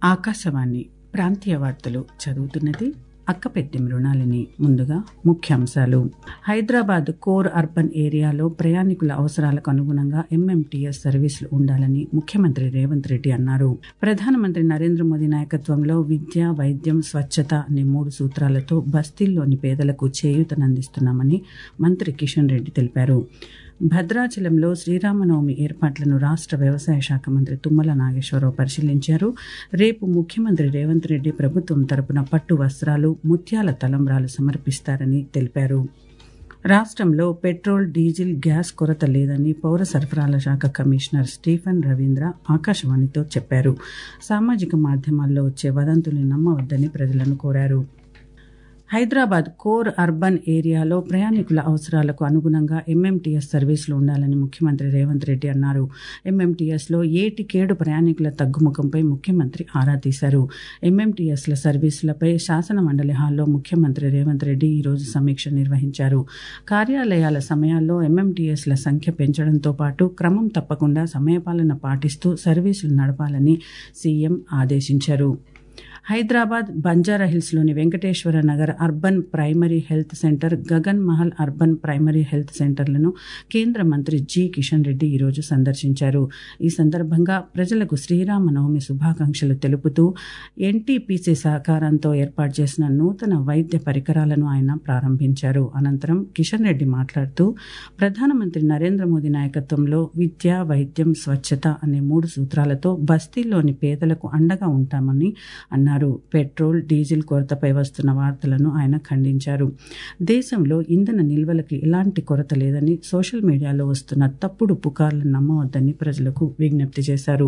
ఆకాశవాణి ప్రాంతీయ వార్తలు చదువుతున్నది అక్కపెద్ది మృణాలిని. ముందుగా ముఖ్యాంశాలు. హైదరాబాద్ కోర్ అర్బన్ ఏరియాలో ప్రయాణికుల అవసరాలకు అనుగుణంగా ఎంఎంటీఎస్ సర్వీసులు ఉండాలని ముఖ్యమంత్రి రేవంత్ రెడ్డి అన్నారు. ప్రధానమంత్రి నరేంద్ర మోదీ నాయకత్వంలో విద్య, వైద్యం, స్వచ్ఛత అనే 3 సూత్రాలతో బస్తీల్లోని పేదలకు చేయూతనందిస్తున్నామని మంత్రి కిషన్ రెడ్డి తెలిపారు. భద్రాచలంలో శ్రీరామనవమి ఏర్పాట్లను రాష్ట్ర వ్యవసాయ శాఖ మంత్రి తుమ్మల నాగేశ్వరరావు పరిశీలించారు. రేపు ముఖ్యమంత్రి రేవంత్ రెడ్డి ప్రభుత్వం తరపున పట్టు వస్త్రాలు, ముత్యాల తలంబ్రాలు సమర్పిస్తారని తెలిపారు. రాష్ట్రంలో పెట్రోల్, డీజిల్, గ్యాస్ కొరత లేదని పౌర సరఫరాల శాఖ కమిషనర్ స్టీఫెన్ రవీంద్ర ఆకాశవాణితో చెప్పారు. సామాజిక మాధ్యమాల్లో వచ్చే వదంతుల్ని నమ్మవద్దని ప్రజలను కోరారు. హైదరాబాద్ కోర్ అర్బన్ ఏరియాలో ప్రయాణికుల అవసరాలకు అనుగుణంగా ఎంఎంటీఎస్ సర్వీసులు ఉండాలని ముఖ్యమంత్రి రేవంత్ రెడ్డి అన్నారు. ఎంఎంటీఎస్లో ఏటికేడు ప్రయాణికుల తగ్గుముఖంపై ముఖ్యమంత్రి ఆరా తీశారు. ఎంఎంటీఎస్ల సర్వీసులపై శాసన మండలి హాల్లో ముఖ్యమంత్రి రేవంత్ రెడ్డి ఈరోజు సమీక్ష నిర్వహించారు. కార్యాలయాల సమయాల్లో ఎంఎంటీఎస్ల సంఖ్య పెంచడంతో పాటు క్రమం తప్పకుండా సమయపాలన పాటిస్తూ సర్వీసులు నడపాలని సీఎం ఆదేశించారు. హైదరాబాద్ బంజారాహిల్స్లోని Venkateshwara Nagar urban primary health centre, Gagan Mahal urban primary health సెంటర్లను కేంద్ర మంత్రి జి కిషన్ రెడ్డి ఈరోజు సందర్శించారు. ఈ సందర్భంగా ప్రజలకు శ్రీరామనవమి శుభాకాంక్షలు తెలుపుతూ ఎన్టీపీసీ సహకారంతో ఏర్పాటు చేసిన నూతన వైద్య పరికరాలను ఆయన ప్రారంభించారు. అనంతరం కిషన్ రెడ్డి మాట్లాడుతూ ప్రధానమంత్రి నరేంద్ర మోదీ నాయకత్వంలో విద్య, వైద్యం, స్వచ్ఛత అనే 3 సూత్రాలతో బస్తీల్లోని పేదలకు అండగా ఉంటామని అన్నారు. పెట్రోల్, డీజిల్ కొరతపై వస్తున్న వార్తలను ఆయన ఖండించారు. దేశంలో ఇంధన నిల్వలకి ఎలాంటి కొరత లేదని, సోషల్ మీడియాలో వస్తున్న తప్పుడు పుకార్లను నమ్మవద్దని ప్రజలకు విజ్ఞప్తి చేశారు.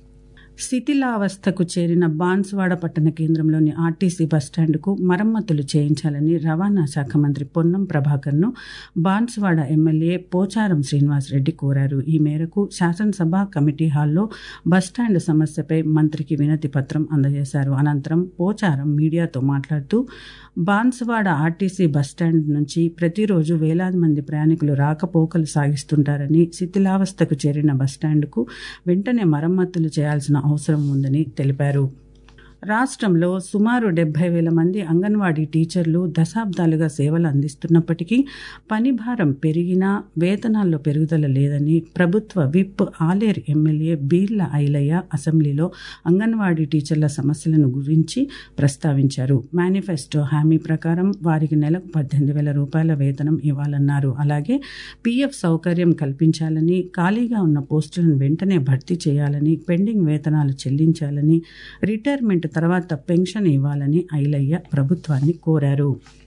శిథిలావస్థకు చేరిన బాన్సువాడ పట్టణ కేంద్రంలోని ఆర్టీసీ బస్టాండ్కు మరమ్మతులు చేయించాలని రవాణా శాఖ మంత్రి పొన్నం ప్రభాకర్ను బాన్సువాడ ఎమ్మెల్యే పోచారం శ్రీనివాసరెడ్డి కోరారు. ఈ మేరకు శాసనసభ కమిటీ హాల్లో బస్టాండ్ సమస్యపై మంత్రికి వినతి పత్రం అందజేశారు. అనంతరం పోచారం మీడియాతో మాట్లాడుతూ బాన్సువాడ ఆర్టీసీ బస్టాండ్ నుంచి ప్రతిరోజు వేలాది మంది ప్రయాణికులు రాకపోకలు సాగిస్తుంటారని, శిథిలావస్థకు చేరిన బస్టాండ్కు వెంటనే మరమ్మతులు చేయాల్సిన అవసరం ఉందని తెలిపారు. రాష్ట్రంలో సుమారు 70,000 మంది అంగన్వాడీ టీచర్లు దశాబ్దాలుగా సేవలు అందిస్తున్నప్పటికీ పని భారం పెరిగినా వేతనాల్లో పెరుగుదల లేదని ప్రభుత్వ విప్ ఆలేరు ఎమ్మెల్యే బీర్ల ఐలయ్య అసెంబ్లీలో అంగన్వాడీ టీచర్ల సమస్యలను గురించి ప్రస్తావించారు. మేనిఫెస్టో హామీ ప్రకారం వారికి నెలకు 18,000 రూపాయల వేతనం ఇవ్వాలన్నారు. అలాగే పీఎఫ్ సౌకర్యం కల్పించాలని, ఖాళీగా ఉన్న పోస్టులను వెంటనే భర్తీ చేయాలని, పెండింగ్ వేతనాలు చెల్లించాలని, రిటైర్మెంట్ తర్వాత పెన్షన్ ఇవ్వాలని ఐలయ్య ప్రభుత్వాన్ని కోరారు.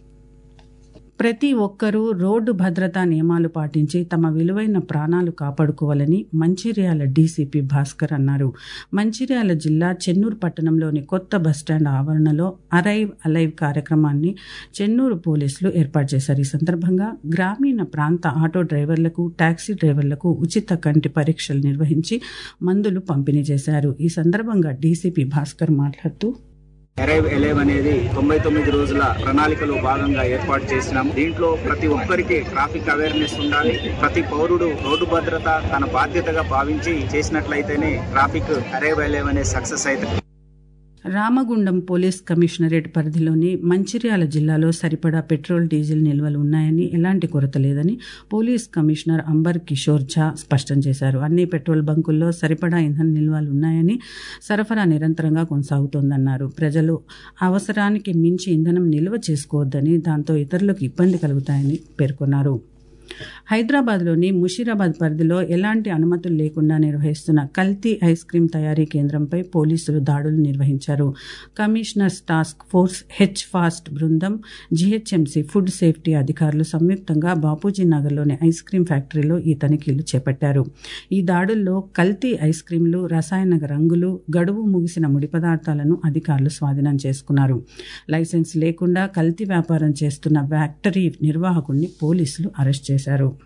ప్రతి ఒక్కరూ రోడ్డు భద్రతా నియమాలు పాటించి తమ విలువైన ప్రాణాలు కాపాడుకోవాలని మంచిర్యాల డీసీపీ భాస్కర్ అన్నారు. మంచిర్యాల జిల్లా చెన్నూరు పట్టణంలోని కొత్త బస్టాండ్ ఆవరణలో అరైవ్ అలైవ్ కార్యక్రమాన్ని చెన్నూరు పోలీసులు ఏర్పాటు చేశారు. ఈ సందర్భంగా గ్రామీణ ప్రాంత ఆటో డ్రైవర్లకు, టాక్సీ డ్రైవర్లకు ఉచిత కంటి పరీక్షలు నిర్వహించి మందులు పంపిణీ చేశారు. ఈ సందర్భంగా డీసీపీ భాస్కర్ మాట్లాడుతూ అరైవ్ ఎలైవ్ అనేది 99 రోజుల ప్రణాళికలో భాగంగా ఏర్పాటు చేసినాము. దీంట్లో ప్రతి ఒక్కరికి ట్రాఫిక్ అవేర్నెస్ ఉండాలి. ప్రతి పౌరుడు రోడ్డు భద్రత తన బాధ్యతగా భావించి చేసినట్లయితేనే ట్రాఫిక్ అరైవ్ ఎలైవ్ అనేది సక్సెస్ అవుతుంది. రామగుండం పోలీస్ కమిషనరేట్ పరిధిలోని మంచిర్యాల జిల్లాలో సరిపడా పెట్రోల్, డీజిల్ నిల్వలు ఉన్నాయని, ఎలాంటి కొరత లేదని పోలీస్ కమిషనర్ అంబర్ కిషోర్ ఝా స్పష్టం చేశారు. అన్ని పెట్రోల్ బంకుల్లో సరిపడా ఇంధన నిల్వలు ఉన్నాయని, సరఫరా నిరంతరంగా కొనసాగుతోందన్నారు. ప్రజలు అవసరానికి మించి ఇంధనం నిల్వ చేసుకోవద్దని, దాంతో ఇతరులకు ఇబ్బంది కలుగుతాయని పేర్కొన్నారు. హైదరాబాద్లోని ముషీరాబాద్ పరిధిలో ఎలాంటి అనుమతులు లేకుండా నిర్వహిస్తున్న కల్తీ ఐస్ క్రీం తయారీ కేంద్రంపై పోలీసులు దాడులు నిర్వహించారు. కమిషనర్స్ టాస్క్ ఫోర్స్ హెచ్-ఫాస్ట్ బృందం, జీహెచ్ఎంసీ ఫుడ్ సేఫ్టీ అధికారులు సంయుక్తంగా బాపూజీ నగర్లోని ఐస్ క్రీం ఫ్యాక్టరీలో ఈ తనిఖీలు చేపట్టారు. ఈ దాడుల్లో కల్తీ ఐస్ క్రీంలు, రసాయన రంగులు, గడువు ముగిసిన ముడి పదార్థాలను అధికారులు స్వాధీనం చేసుకున్నారు. లైసెన్స్ లేకుండా కల్తీ వ్యాపారం చేస్తున్న ఫ్యాక్టరీ నిర్వాహకుడిని పోలీసులు అరెస్ట్ చేశారు.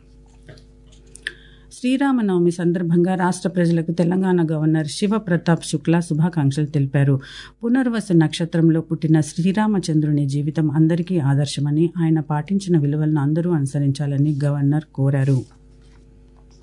శ్రీరామనవమి సందర్భంగా రాష్ట్ర ప్రజలకు తెలంగాణ గవర్నర్ శివప్రతాప్ శుక్లా శుభాకాంక్షలు తెలిపారు. పునర్వసు నక్షత్రంలో పుట్టిన శ్రీరామచంద్రుని జీవితం అందరికీ ఆదర్శమని, ఆయన పాటించిన విలువలను అందరూ అనుసరించాలని గవర్నర్ కోరారు.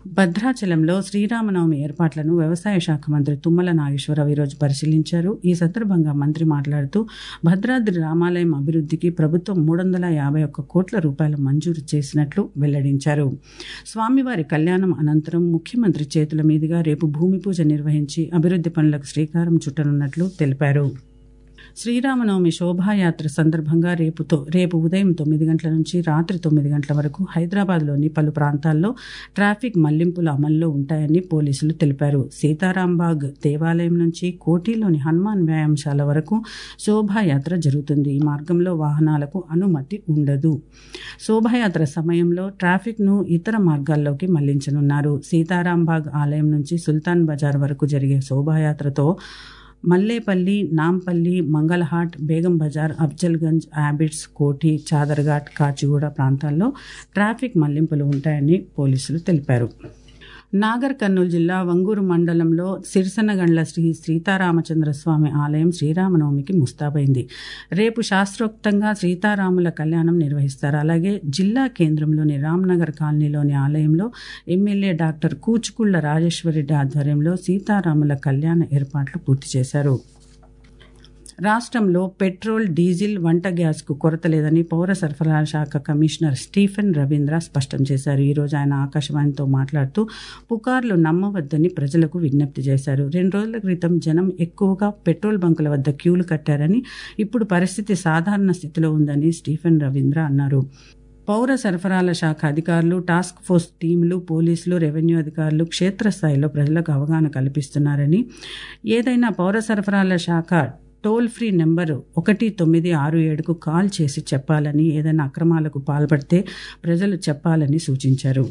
భద్రాచలంలో శ్రీరామనవమి ఏర్పాట్లను వ్యవసాయ శాఖ మంత్రి తుమ్మల నాగేశ్వరరావు ఈరోజు పరిశీలించారు. ఈ సందర్భంగా మంత్రి మాట్లాడుతూ భద్రాద్రి రామాలయం అభివృద్ధికి ప్రభుత్వం 351 కోట్ల రూపాయలు మంజూరు చేసినట్లు వెల్లడించారు. స్వామివారి కళ్యాణం అనంతరం ముఖ్యమంత్రి చేతుల మీదుగా రేపు భూమి పూజ నిర్వహించి అభివృద్ధి పనులకు శ్రీకారం చుట్టనున్నట్లు తెలిపారు. శ్రీరామనవమి శోభాయాత్ర సందర్భంగా రేపు ఉదయం 9 గంటల నుంచి రాత్రి 9 గంటల వరకు హైదరాబాద్లోని పలు ప్రాంతాల్లో ట్రాఫిక్ మళ్లింపులు అమల్లో ఉంటాయని పోలీసులు తెలిపారు. సీతారాంబాగ్ దేవాలయం నుంచి కోటిలోని హనుమాన్ వ్యాయామశాల వరకు శోభాయాత్ర జరుగుతుంది. ఈ మార్గంలో వాహనాలకు అనుమతి ఉండదు. శోభాయాత్ర సమయంలో ట్రాఫిక్ను ఇతర మార్గాల్లోకి మళ్లించనున్నారు. సీతారాంబాగ్ ఆలయం నుంచి సుల్తాన్ బజార్ వరకు జరిగే శోభాయాత్రతో మల్లేపల్లి, నాంపల్లి, మంగళహాట్, బేగం బజార్, అఫ్జల్గంజ్, యాబిట్స్, కోఠి, చాదర్ఘాట్, కాచిగూడ ప్రాంతాల్లో ట్రాఫిక్ మళ్లింపులు ఉంటాయని పోలీసులు తెలిపారు. నాగర్ కర్నూలు జిల్లా వంగూరు మండలంలో సిరిసనగండ్ల శ్రీ సీతారామచంద్రస్వామి ఆలయం శ్రీరామనవమికి ముస్తాబైంది. రేపు శాస్త్రోక్తంగా సీతారాముల కళ్యాణం నిర్వహిస్తారు. అలాగే జిల్లా కేంద్రంలోని రామ్నగర్ కాలనీలోని ఆలయంలో ఎమ్మెల్యే డాక్టర్ కూచుకుళ్ల రాజేశ్వరరెడ్డి ఆధ్వర్యంలో సీతారాముల కళ్యాణ ఏర్పాట్లు పూర్తి చేశారు. రాష్ట్రంలో పెట్రోల్, డీజిల్, వంట గ్యాస్కు కొరత లేదని పౌర సరఫరాల శాఖ కమిషనర్ స్టీఫెన్ రవీంద్ర స్పష్టం చేశారు. ఈరోజు ఆయన ఆకాశవాణితో మాట్లాడుతూ పుకార్లు నమ్మవద్దని ప్రజలకు విజ్ఞప్తి చేశారు. 2 రోజుల క్రితం జనం ఎక్కువగా పెట్రోల్ బంకుల వద్ద క్యూలు కట్టారని, ఇప్పుడు పరిస్థితి సాధారణ స్థితిలో ఉందని స్టీఫెన్ రవీంద్ర అన్నారు. పౌర సరఫరాల శాఖ అధికారులు, టాస్క్ ఫోర్స్ టీంలు, పోలీసులు, రెవెన్యూ అధికారులు క్షేత్రస్థాయిలో ప్రజలకు అవగాహన కల్పిస్తున్నారని, ఏదైనా పౌర సరఫరాల శాఖ టోల్ ఫ్రీ నెంబరు 1967కు కాల్ చేసి చెప్పాలని, ఏదైనా అక్రమాలకు పాల్పడితే ప్రజలు చెప్పాలని సూచించారు.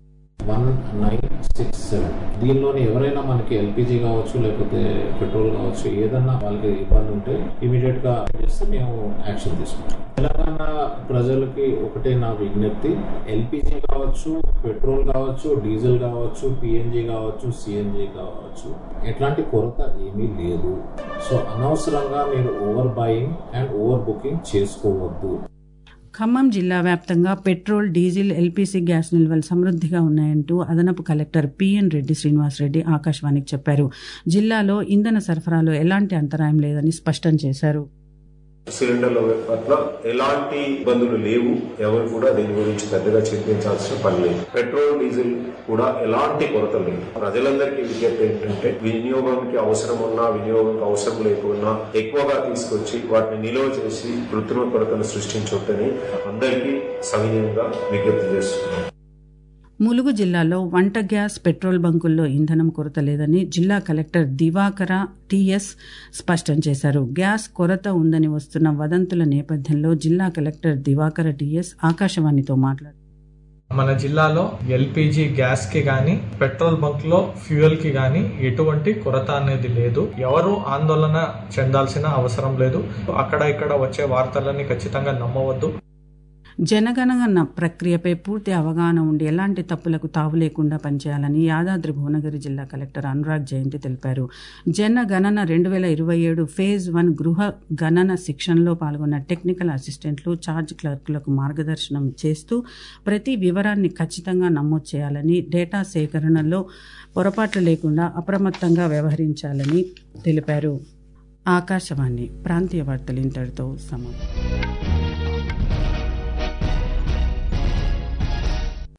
1967 దీనిలోని ఎవరైనా మనకి ఎల్పిజి కావచ్చు, లేకపోతే పెట్రోల్ కావచ్చు, ఏదన్నా వాళ్ళకి ఇబ్బంది ఉంటే ఇమీడియట్ గా చేస్తే మేము యాక్షన్ తీసుకుంటాం. తెలంగాణ ప్రజలకి ఒకటే నా విజ్ఞప్తి, ఎల్పిజి కావచ్చు, పెట్రోల్ కావచ్చు, డీజిల్ కావచ్చు, పిఎన్జి కావచ్చు, సిఎన్జి కావచ్చు, ఎట్లాంటి కొరత ఏమీ లేదు. సో అనవసరంగా మీరు over buying and over booking చేసుకోవద్దు. ఖమ్మం జిల్లా వ్యాప్తంగా పెట్రోల్, డీజిల్, ఎల్పీసీ గ్యాస్ నిల్వలు సమృద్ధిగా ఉన్నాయంటూ అదనపు కలెక్టర్ పిఎన్ రెడ్డి శ్రీనివాసరెడ్డి ఆకాశవాణికి చెప్పారు. జిల్లాలో ఇంధన సరఫరాలో ఎలాంటి అంతరాయం లేదని స్పష్టం చేశారు. సిలిండర్ల పట్ల ఎలాంటి ఇబ్బందులు లేవు. ఎవరు కూడా దీని గురించి పెద్దగా చింతించాల్సిన పని లేదు. పెట్రోల్, డీజిల్ కూడా ఎలాంటి కొరత లేదు. ప్రజలందరికీ విజ్ఞప్తి ఏంటంటే, వినియోగానికి అవసరం ఉన్నా, వినియోగానికి అవసరం లేకున్నా ఎక్కువగా తీసుకొచ్చి వాటిని నిల్వ చేసి కృత్రిమ కొరతను సృష్టించొద్దని అందరికీ సవినయంగా విజ్ఞప్తి చేస్తున్నారు. ములుగు జిల్లాలో వంట గ్యాస్, పెట్రోల్ బంకుల్లో ఇంధనం కొరత లేదని జిల్లా కలెక్టర్ దివాకర టిఎస్ స్పష్టం చేశారు. గ్యాస్ కొరత ఉందని వస్తున్న వదంతుల నేపథ్యంలో జిల్లా కలెక్టర్ దివాకర టిఎస్ ఆకాశవాణితో మాట్లాడారు. మన జిల్లాలో ఎల్పిజి గ్యాస్ కి గానీ, పెట్రోల్ బంక్ లో ఫ్యూయల్ కి గానీ ఎటువంటి కొరత అనేది లేదు. ఎవరు ఆందోళన చెందాల్సిన అవసరం లేదు. అక్కడ ఇక్కడ వచ్చే వార్తలని ఖచ్చితంగా నమ్మవద్దు. జనగణన ప్రక్రియపై పూర్తి అవగాహన ఉండి ఎలాంటి తప్పులకు తావు లేకుండా పనిచేయాలని యాదాద్రి భువనగిరి జిల్లా కలెక్టర్ అనురాగ్ జయంతి తెలిపారు. జనగణన 2027 ఫేజ్ 1 గృహ గణన శిక్షణలో పాల్గొన్న టెక్నికల్ అసిస్టెంట్లు, ఛార్జ్ క్లర్కులకు మార్గదర్శనం చేస్తూ ప్రతి వివరాన్ని ఖచ్చితంగా నమోదు చేయాలని, డేటా సేకరణలో పొరపాట్లు లేకుండా అప్రమత్తంగా వ్యవహరించాలని తెలిపారు. ఆకాశవాణి ప్రాంతీయ వార్తలు ఇంతటితో సమాప్తం.